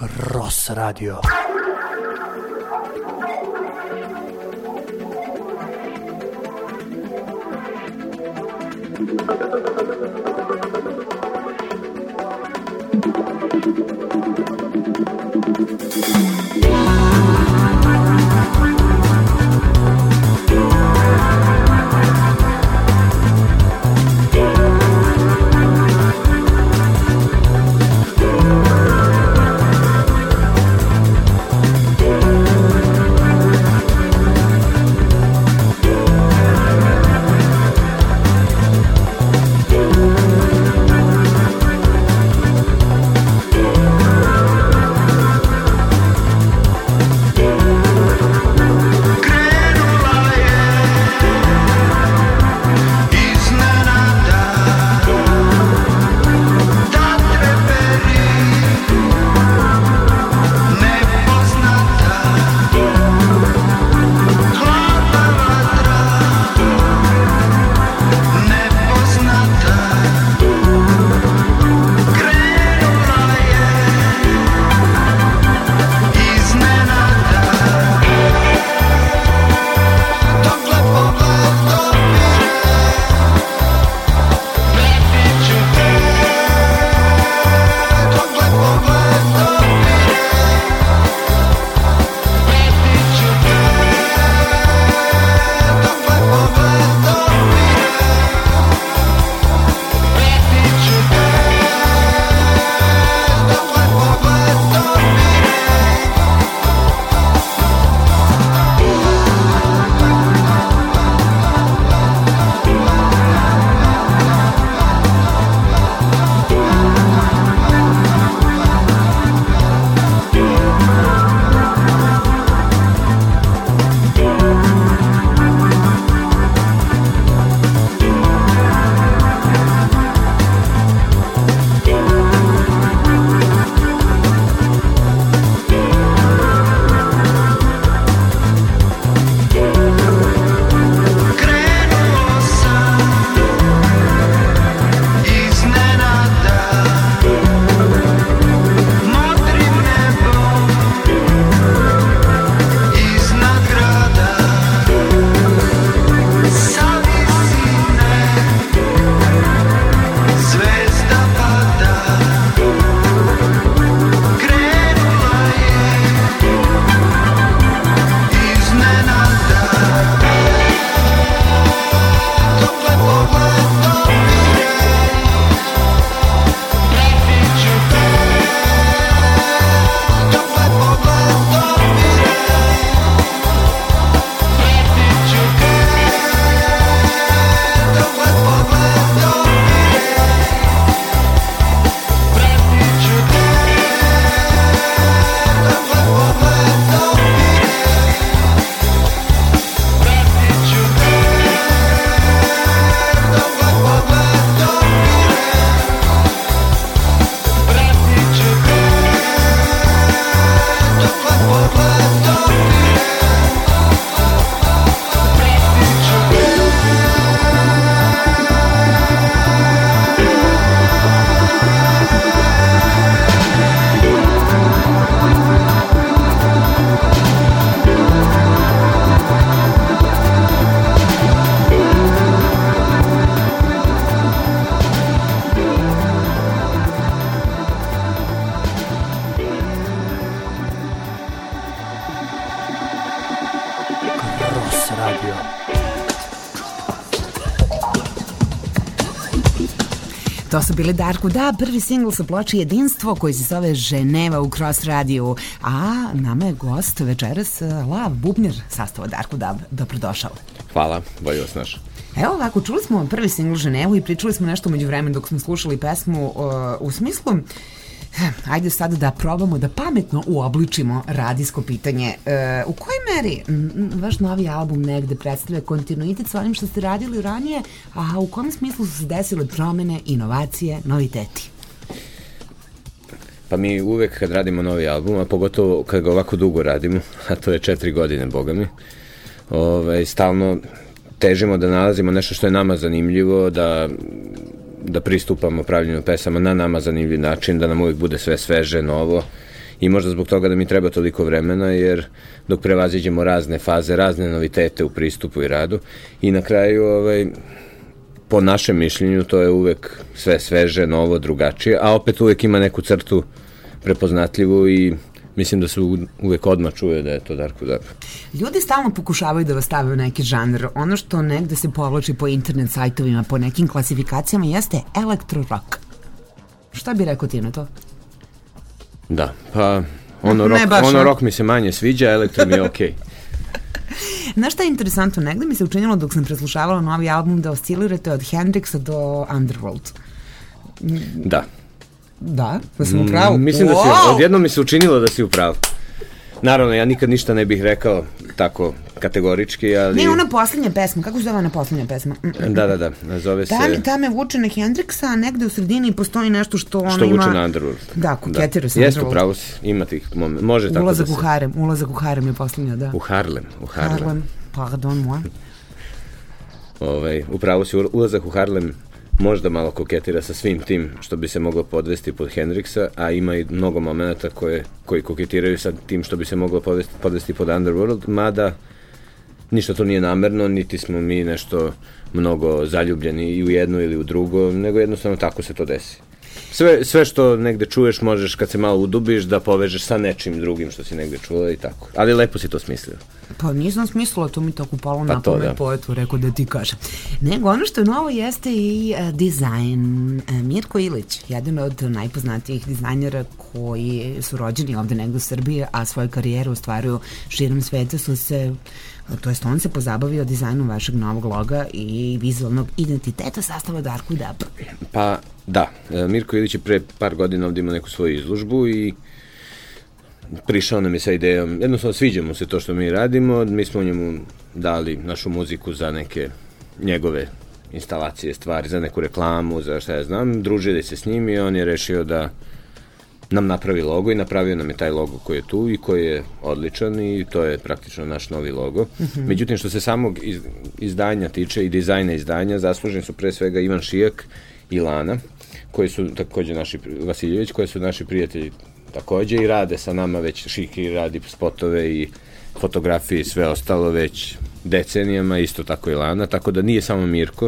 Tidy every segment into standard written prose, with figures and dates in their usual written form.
Cross Radio. To su bili Darku Da, prvi singl sa ploče Jedinstvo koji se zove Ženeva u Cross radiju, a nama je gost večeras Lav Bubnjar sastava Darku Da. Dobrodošao. Hvala, bolje vas našao. Evo ovako, čuli smo prvi singl Ženevu i pričali smo nešto među vremenu dok smo slušali pesmu u smislu ajde sad da probamo da pametno uobličimo radijsko pitanje. U kojoj meri vaš novi album negde predstavlja kontinuitet sa onim što ste radili ranije, a u kom smislu su se desile promene, inovacije, noviteti? Pa mi uvek kad radimo novi album, a pogotovo kad ga ovako dugo radimo, a to je 4 godine, boga mi, stalno težimo da nalazimo nešto što je nama zanimljivo, da pristupamo pravljenju pesama na nama zanimljiv način, da nam uvijek bude sve sveže, novo i možda zbog toga da mi treba toliko vremena, jer dok prevaziđemo razne faze, razne novitete u pristupu i radu i na kraju po našem mišljenju to je uvek sve sveže, novo, drugačije, a opet uvek ima neku crtu prepoznatljivu i mislim da se uvek odmah čuje da je to Darko Dab. Ljudi stalno pokušavaju da vas stave u neki žanr. Ono što negde se povlači po internet sajtovima, po nekim klasifikacijama, jeste elektro-rock. Šta bi rekao ti na to? Da, pa ono rock mi se manje sviđa, elektro mi je okej. Znaš šta je interesantno? Negde mi se učinilo dok sam preslušavala novi album da oscilirate od Hendrixa do Underworld. Da. Da, da sam u pravu. Mislim da si, odjednom mi se učinilo da si u pravu. Naravno, ja nikad ništa ne bih rekao tako kategorički, ali... Ne, ona poslednja pesma, kako se zove ona poslednja pesma? Da, zove se... Ta me vuče na Hendrixa, a negde u sredini postoji nešto što ona ima... Što vuče na Underworld. Da, koketira sa Underworld. Jeste, pravo si, ima tih momenta, može tako da se... Ulazak u Harem je poslednja, da. U Harlem. Pardon, moi. Upravo si, ulazak u Harlem možda malo koketira sa svim tim što bi se moglo podvesti pod Hendrixa, a ima i mnogo momenta koji koketiraju sa tim što bi se moglo podvesti pod Underworld, mada ništa to nije namerno, niti smo mi nešto mnogo zaljubljeni i u jedno ili u drugo, nego jednostavno tako se to desi. Sve što negde čuješ možeš kad se malo udubiš da povežeš sa nečim drugim što si negde čula i tako. Ali lepo si to smislio. Pa nisam smislila, to mi tako palo na pamet, poetu rekao da ti kažem. Nego ono što je novo jeste i dizajn. Mirko Ilić, jedan od najpoznatijih dizajnera koji su rođeni ovde negde u Srbiji, a svoju karijeru ostvaruju širom sveta, on se pozabavio dizajnom vašeg novog loga i vizualnog identiteta sastava Darko Dab. Pa da, Mirko Ilić je pre par godina ovde imao neku svoju izložbu i prišao nam je sa idejom, jednostavno sviđa mu se to što mi radimo, mi smo njemu dali našu muziku za neke njegove instalacije, stvari, za neku reklamu, za šta ja znam, družili se s njim i on je rešio da nam napravi logo i napravio nam je taj logo koji je tu i koji je odličan i to je praktično naš novi logo. Međutim, što se samog izdanja tiče i dizajna izdanja, zasluženi su pre svega Ivan Šijak i Lana, koji su takođe Vasiljević, koji su naši prijatelji takođe i rade sa nama već, Šiki radi spotove i fotografije i sve ostalo već decenijama, isto tako i Lana, tako da nije samo Mirko,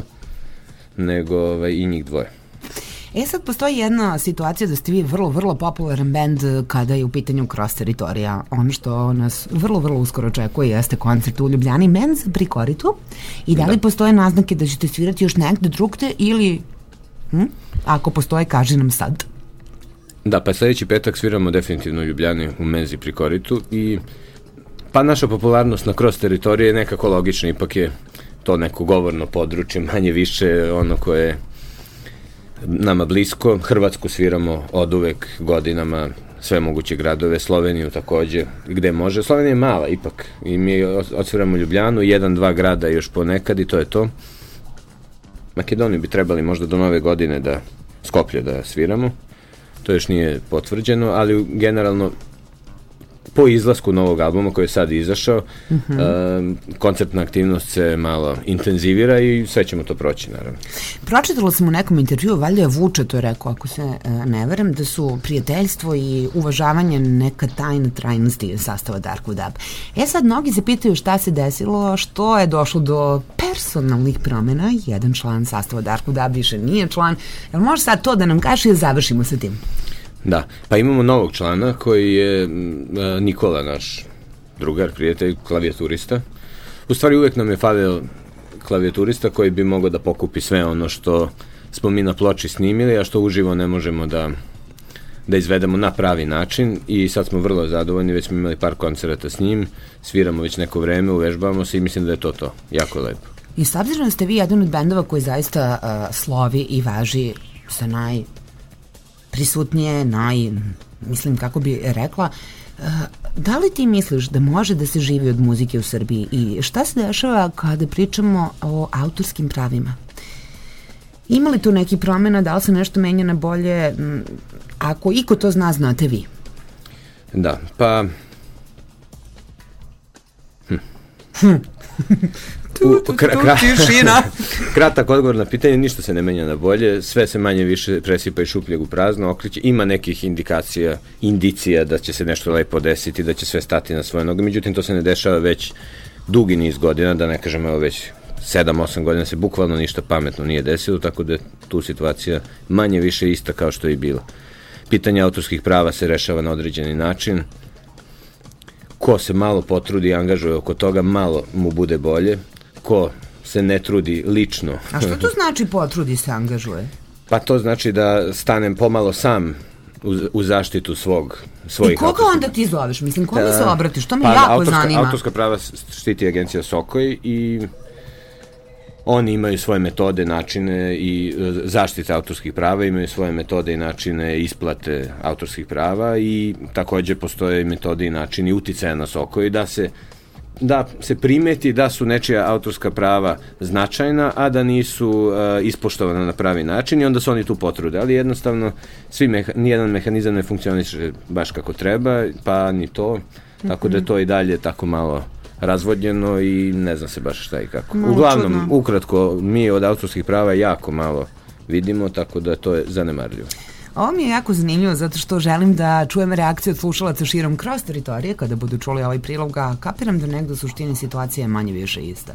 nego i njih dvoje. Sad postoji jedna situacija da ste vi vrlo, vrlo popularan bend kada je u pitanju Cross teritorija. Ono što nas vrlo, vrlo uskoro očekuje jeste koncert u Ljubljani Menz pri Koritu. I da li postoje naznake da ćete svirati još negde drugde ili ako postoje, kaži nam sad. Da, pa sledeći petak sviramo definitivno u Ljubljani u Menzi pri Koritu i pa naša popularnost na Cross teritorije je nekako logična, ipak je to neko govorno područje, manje više ono koje je nama blisko. Hrvatsku sviramo od uvek godinama, sve moguće gradove, Sloveniju takođe, gde može. Slovenija je mala ipak i mi odsviramo Ljubljanu, 1-2 grada još ponekad i to je to. Makedoniju bi trebali možda do nove godine Skoplje da sviramo, to još nije potvrđeno, ali generalno po izlasku novog albuma koji je sad izašao, koncertna aktivnost se malo intenzivira i sve ćemo to proći, naravno. Pročitala sam u nekom intervjuu, valjda je Vuče to rekao, ako se ne veram, da su prijateljstvo i uvažavanje neka tajna trajnosti sastava Darko Dab. Sad mnogi se pitaju šta se desilo, što je došlo do personalnih promjena, jedan član sastava Darko Dab više nije član. Jel može sad to da nam kaže i završimo sa tim? Da, pa imamo novog člana koji je Nikola, naš drugar, prijatelj, klavijaturista. U stvari uvek nam je falio klavijaturista koji bi mogao da pokupi sve ono što smo mi na ploči snimili, a što uživo ne možemo da izvedemo na pravi način i sad smo vrlo zadovoljni, već smo imali par koncerata s njim, sviramo već neko vreme, uvežbavamo se i mislim da je to, jako lepo. I s obzirom da ste vi jedan od bendova koji zaista slovi i važi sa prisutnije, mislim kako bi rekla, da li ti misliš da može da se živi od muzike u Srbiji i šta se dešava kada pričamo o autorskim pravima? Ima li tu neki promjena, da li se nešto menja na bolje? Ako iko to zna, znate vi. Da, pa... Tišina. Kratak odgovor na pitanje, ništa se ne menja na bolje, sve se manje više presipa iz šupljeg u prazno, okreće, ima nekih indicija da će se nešto lepo desiti, da će sve stati na svoje noge, međutim to se ne dešava već dugi niz godina, da ne kažem evo već 7-8 godina se bukvalno ništa pametno nije desilo, tako da je tu situacija manje više ista kao što je i bila. Pitanje autorskih prava se rešava na određeni način, ko se malo potrudi i angažuje oko toga, malo mu bude bolje, ko se ne trudi lično. A što to znači potrudi se angažuje? Pa to znači da stanem pomalo sam u zaštitu svojih. I koga onda ti zoveš? Mislim, kome se obratiš? To me jako zanima. Autorska prava štiti agencija Sokoj i oni imaju svoje metode, načine i zaštite autorskih prava, imaju svoje metode i načine isplate autorskih prava i takođe postoje metode i načini uticaja na Sokoj da se primeti da su nečija autorska prava značajna, a da nisu ispoštovana na pravi način i onda su oni tu potrude, ali jednostavno nijedan mehanizam ne funkcioniše baš kako treba, pa ni to, tako da je to i dalje tako malo razvodnjeno i ne zna se baš šta i kako. Uglavnom, ukratko, mi od autorskih prava jako malo vidimo, tako da to je zanemarljivo. Ovo mi je jako zanimljivo zato što želim da čujem reakciju od slušalaca širom kroz teritorije kada budu čuli ovaj prilog, a kapiram da negdje u suštini situacija je manje više ista.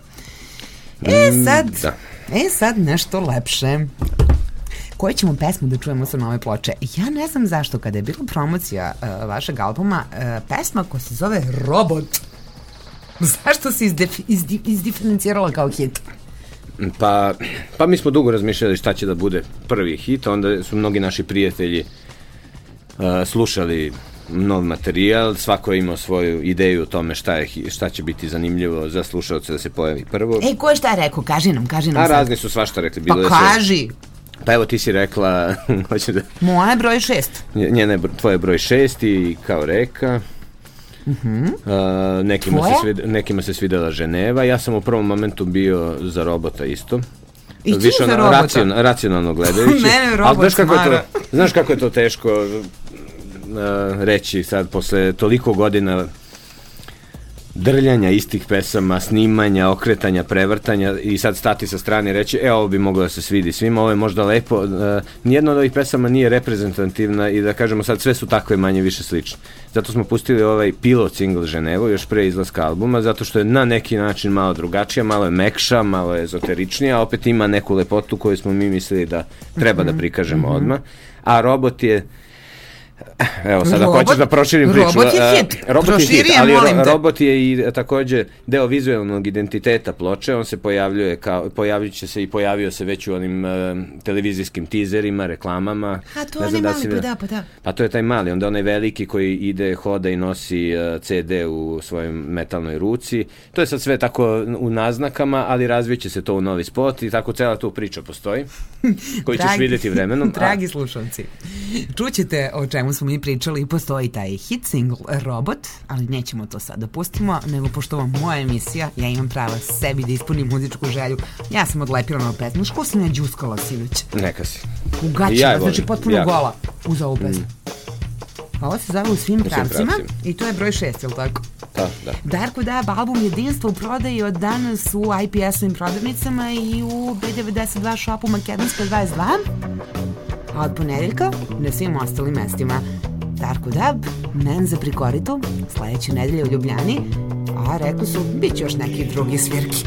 Sad nešto lepše. Koju ćemo pesmu da čujemo sa nove ploče? Ja ne znam zašto kada je bila promocija vašeg albuma, pesma koja se zove Robot, zašto se izdiferencirala kao hit? Pa mi smo dugo razmišljali šta će da bude prvi hit, onda su mnogi naši prijatelji slušali nov materijal, svako je imao svoju ideju o tome šta će biti zanimljivo za slušalce da se pojavi prvo. Ko je šta rekao? Kaži nam sad. Razni su svašta rekli. Pa kaži! Pa evo ti si rekla... Moja je broj 6. Tvoje je broj 6 i kao reka. Nekima se svidela Ženeva, ja sam u prvom momentu bio za Robota isto. I ti za Robota? Racionalno gledajući. Mene Robot smara. Znaš kako je to teško reći sad posle toliko godina drljanja istih pesama, snimanja, okretanja, prevrtanja i sad stati sa strane i reći ovo bi moglo da se svidi svima, ovo je možda lepo, nijedna od ovih pesama nije reprezentativna i da kažemo sad sve su takve manje više slične. Zato smo pustili ovaj pilot single Ženevu još pre izlaska albuma, zato što je na neki način malo drugačija, malo je mekša, malo je ezoteričnija, a opet ima neku lepotu koju smo mi mislili da treba da prikažemo odmah, a Robot je evo sada hoćeš da proširim priču. Robot je hit. Ali Robot je i takođe deo vizualnog identiteta ploče, on se pojavit će se i pojavio se već u onim televizijskim tizerima, reklamama. A to je mali, pa da. Pa to je taj mali, onda onaj veliki koji hoda i nosi CD u svojoj metalnoj ruci. To je sad sve tako u naznakama, ali razviće se to u novi spot i tako cela tu priča postoji, koju ćeš vidjeti vremenom. Dragi slušalci, čućete o čemu smo mi pričali i postoji taj hit single Robot, ali nećemo to sad da pustimo, nego pošto vam moja emisija, ja imam pravo sebi da ispunim muzičku želju. Ja sam odlepila na ovu pesmu. Ško sam ja džuskala sinoć? Neka si. U gaćima, znači potpuno gola uz ovu pesmu. Ovo se zove U svim pravcima i to je broj 6, je li tako? Da. Darko Dab, album Jedinstvo u prodaji od danas u IPS-ovim prodavnicama i u B92 shopu Makedonska 22, a od ponedeljka na svim ostalim mestima. Darko Dab, Menza pri koritu, sledeće nedelje u Ljubljani, a rekli su, bit će još neki drugi svirki.